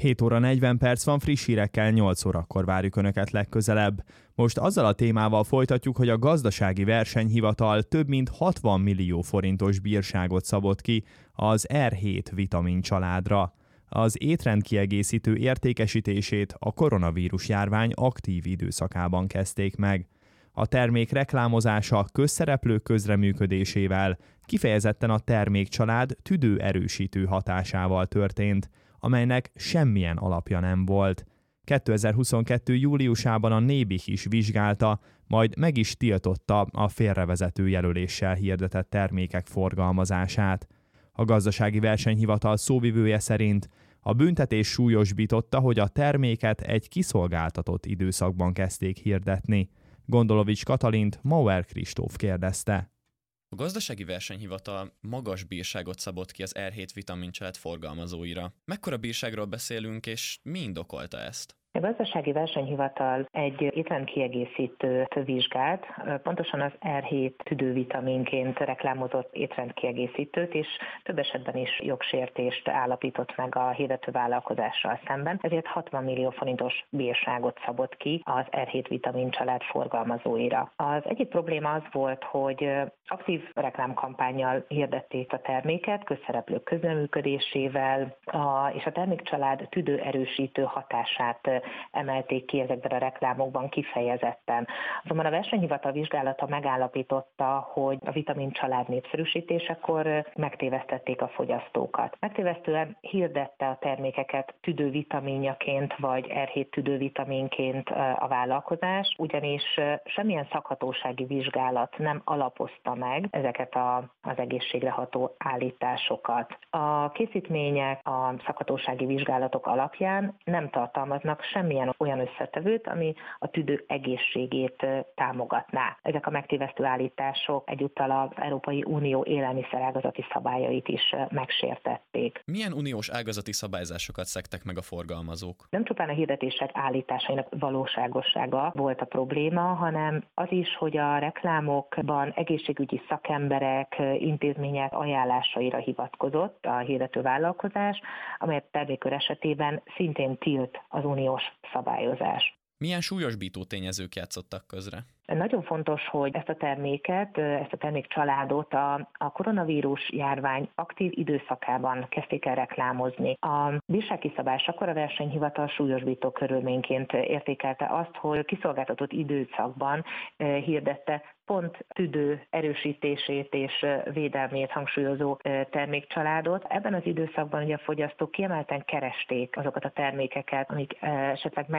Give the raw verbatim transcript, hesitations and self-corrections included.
hét óra negyven perc van, friss hírekkel nyolc órakor várjuk Önöket legközelebb. Most azzal a témával folytatjuk, hogy a Gazdasági Versenyhivatal több mint hatvan millió forintos bírságot szabott ki az er hét vitamin családra. Az étrendkiegészítő értékesítését a koronavírus járvány aktív időszakában kezdték meg. A termék reklámozása közszereplők közreműködésével, kifejezetten a termékcsalád tüdőerősítő hatásával történt, amelynek semmilyen alapja nem volt. kétezer-huszonkettő júliusában a Nébih is vizsgálta, majd meg is tiltotta a félrevezető jelöléssel hirdetett termékek forgalmazását. A Gazdasági Versenyhivatal szóvivője szerint a büntetés súlyosbította, hogy a terméket egy kiszolgáltatott időszakban kezdték hirdetni. Gondolovics Katalint Mauer Kristóf kérdezte. A Gazdasági Versenyhivatal magas bírságot szabott ki az er hét vitamincsalád forgalmazóira. Mekkora bírságról beszélünk, és mi indokolta ezt? A Gazdasági Versenyhivatal egy étrendkiegészítőt vizsgált, pontosan az er hét tüdővitaminként reklámozott étrendkiegészítőt, és több esetben is jogsértést állapított meg a hirdető vállalkozással szemben, ezért hatvan millió forintos bírságot szabott ki az er hét vitamincsalád forgalmazóira. Az egyik probléma az volt, hogy aktív reklámkampánnyal hirdették a terméket, közszereplők közreműködésével, a, és a termékcsalád tüdőerősítő hatását emelték ki ezekben a reklámokban kifejezetten. Azonban a versenyhivatal vizsgálata megállapította, hogy a vitamincsalád népszerűsítésekor megtévesztették a fogyasztókat. Megtévesztően hirdette a termékeket tüdővitaminjaként vagy er hét tüdővitaminként a vállalkozás, ugyanis semmilyen szakhatósági vizsgálat nem alapozta meg ezeket a, az egészségre ható állításokat. A készítmények a szakhatósági vizsgálatok alapján nem tartalmaznak semmilyen olyan összetevőt, ami a tüdő egészségét támogatná. Ezek a megtévesztő állítások egyúttal az Európai Unió élelmiszerágazati szabályait is megsértették. Milyen uniós ágazati szabályzásokat szegtek meg a forgalmazók? Nem csupán a hirdetések állításainak valóságossága volt a probléma, hanem az is, hogy a reklámokban egészségügyi szakemberek, intézmények ajánlásaira hivatkozott a hirdető vállalkozás, amelyet termékkör esetében szintén tilt az uniós szabályozás. Milyen súlyosbító tényezők játszottak közre? Nagyon fontos, hogy ezt a terméket, ezt a termékcsaládot a, a koronavírus járvány aktív időszakában kezdték el reklámozni. A bírságkiszabásakor a versenyhivatal súlyosbító körülményként értékelte azt, hogy kiszolgáltatott időszakban hirdette pont tüdő erősítését és védelmét hangsúlyozó termékcsaládot. Ebben az időszakban ugye a fogyasztók kiemelten keresték azokat a termékeket, amik esetleg meg